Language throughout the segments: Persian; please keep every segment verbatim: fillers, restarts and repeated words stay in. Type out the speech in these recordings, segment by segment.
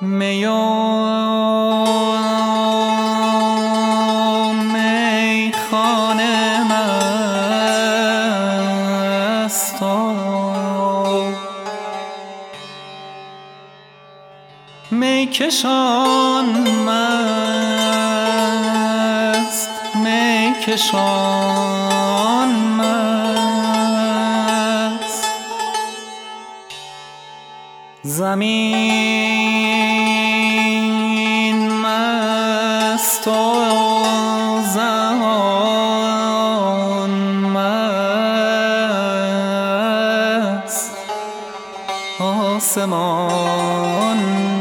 می و میخانه مست و میکشان مست میکشان مست زمین مست و زمان مست آسمان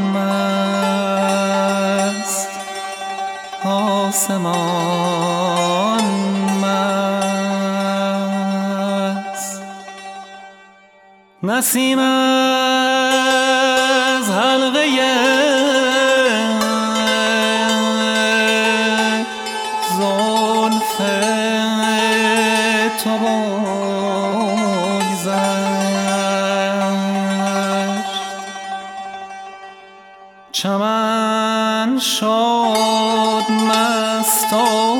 مست آسمان مست نسیم از حلقه زلف تو بگذشت چمن شد مست و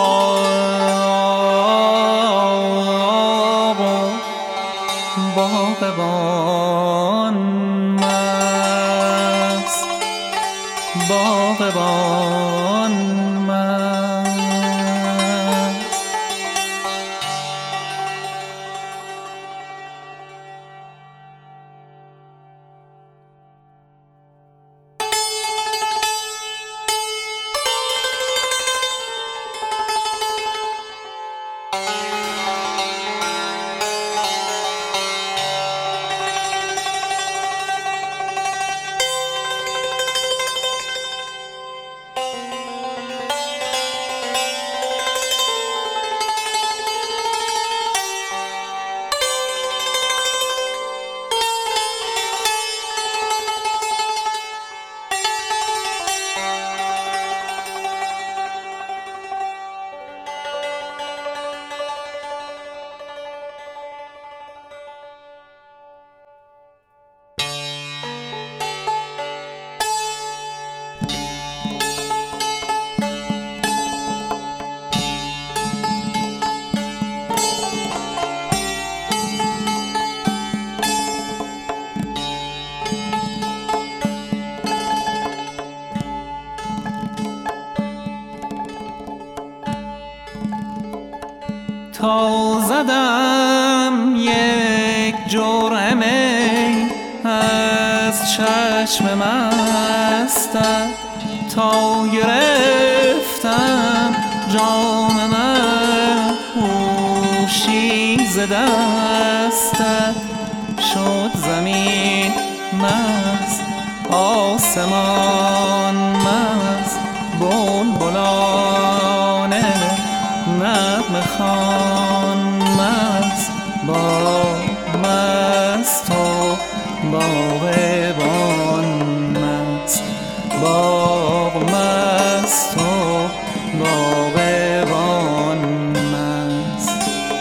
باغ باغبان مست باغبان مست تا زدم یک جرعه می از چشم مستت تا گرفتم جام من هوشی ز دستت شد زمین مست آسمان مست بلبلانه نغمه خوان مست باغ مست و باغبان مست باغ مست و باغبان مست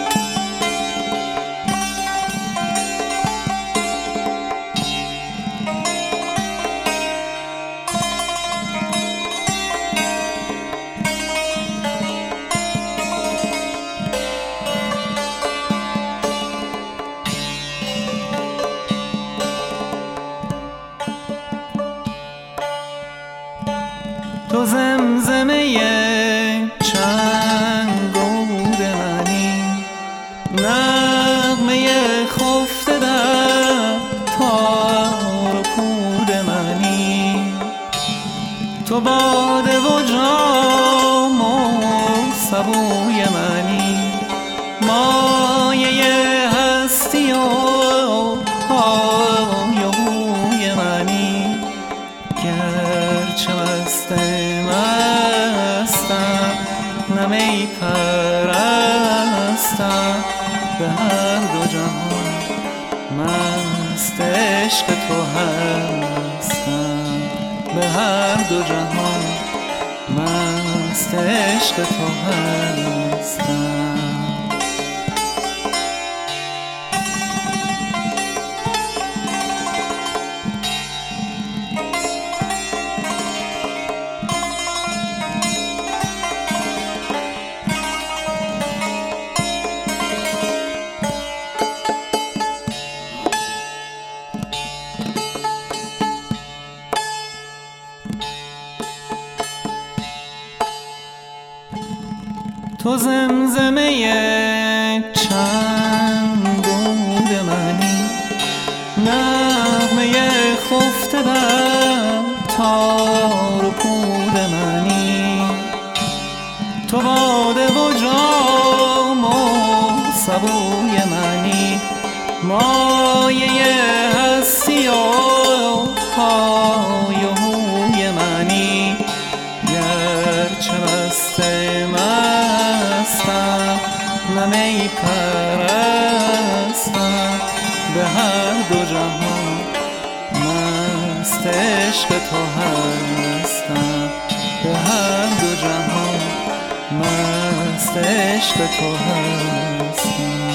تو زمزمه چنگ و بود منی نغمه خفته در تار و پود منی تو باده و جام و سبوی منی مایه هستی و های و هوی منی گرچه مست مستم نمی پرستم به هر دو جهان مست عشق تو هستم به هر دو جهان مست عشق تو هستم تو زمزمه چند بود منی، نغمه خفته بر تار و پود منی. تو باده و جام و سبوی منی، مایه هستی و های و هوی منی. گرچه مست مستم نه می پرستم، به هر دو جهان مست عشق تو هستم. به هر دو جهان مست عشق تو هستم.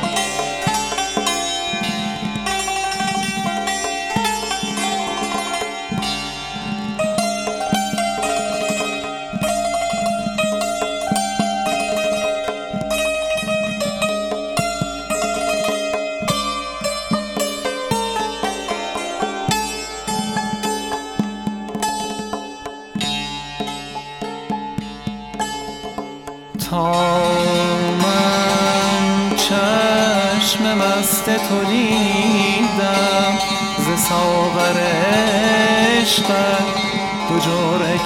تا من چشم مست تو دیدم، ز ساغر عشقت دو جرعه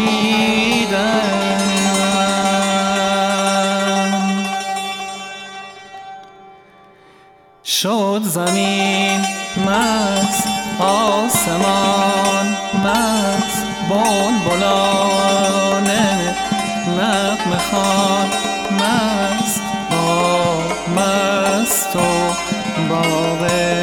کشیدم. شد زمین مست، آسمان مست، بلبلانه نغمه خوان مست، باغ مست و باغ